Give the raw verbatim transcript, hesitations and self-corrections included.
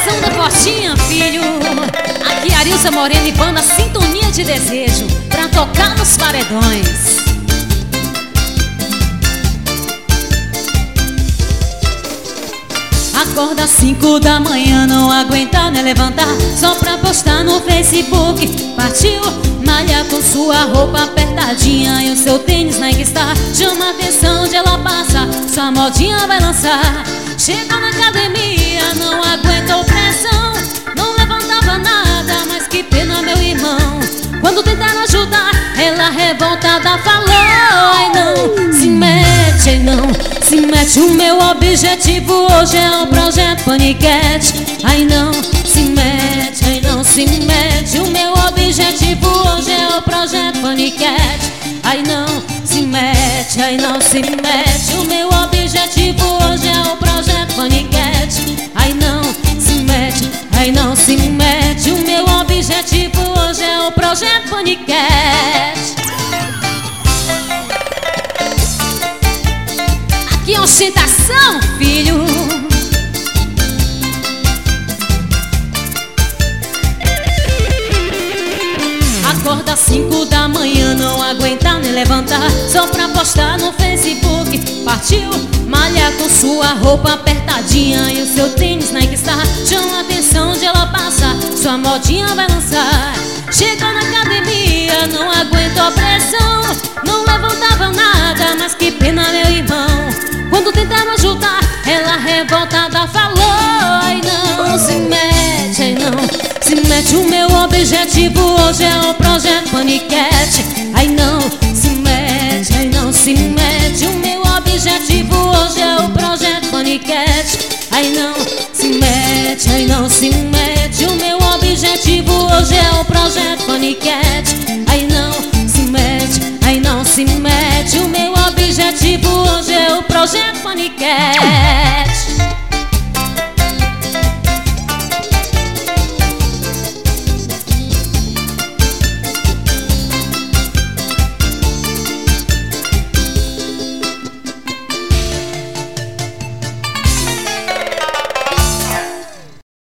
coração da Coxinha, filho. Aqui Arilza Moreno e banda Sintonia de Desejo, pra tocar nos paredões. Acorda às cinco da manhã, não aguenta nem levantar, só pra postar no Facebook. Partiu, malha com sua roupa apertadinha e o seu tênis Nike Star. Chama a atenção de ela passa, sua modinha vai lançar. Chega na academia, não aguenta opressão, não levantava nada, mas que pena meu irmão. Quando tentaram ajudar, ela revoltada falou: ai não, se mete, ai não, se mete. O meu objetivo hoje é o projeto Paniquete. Ai não, se mete, ai não, se mete. O meu objetivo hoje é o projeto Paniquete. Ai não, se mete, ai não, se mete. O meu objetivo hoje é o projeto Paniquete. Ai não, se mete, ai não, se mete. O meu objetivo hoje é o projeto Paniquete. Aqui é ostentação, filho. Acorda às cinco da manhã, não aguenta nem levantar, só pra postar no Facebook. Partiu, malha com sua roupa apertadinha e o seu tênis Nike Star. Chama a atenção de ela passar, sua modinha vai lançar. Chega na academia, não aguenta a pressão, não levantava nada, mas que pena meu irmão. Quando tentaram ajudar, ela revoltada falou: ai não, se mete, ai não, se mete. O meu objetivo hoje é o projeto Paniquete. Ai não, se mete, ai não, se mete. O meu objetivo hoje é o projeto Paniquete. Ai não, se mete, ai não, se mete. O meu objetivo hoje é o projeto Paniquete. Ai não, se mete, ai não, se mete. O meu objetivo hoje é o projeto Paniquete.